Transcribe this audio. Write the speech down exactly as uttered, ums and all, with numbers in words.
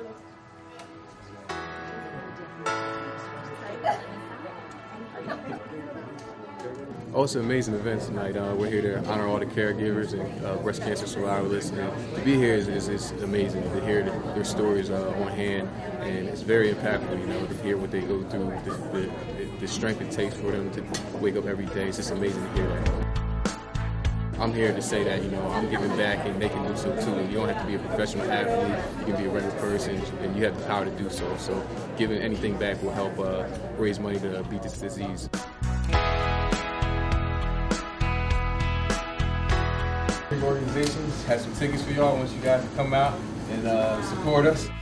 Oh, it's an amazing event tonight. Uh, we're here to honor all the caregivers and uh, breast cancer survivalists. And to be here is, is, is amazing. To hear the, their stories uh, on hand, and it's very impactful. You know, to hear what they go through, the, the, the strength it takes for them to wake up every day. It's just amazing to hear that. I'm here to say that, you know, I'm giving back and they can do so too. You don't have to be a professional athlete, you can be a regular person, and you have the power to do so. So giving anything back will help uh, raise money to beat this disease. Organizations has some tickets for y'all once you guys come out and uh, support us.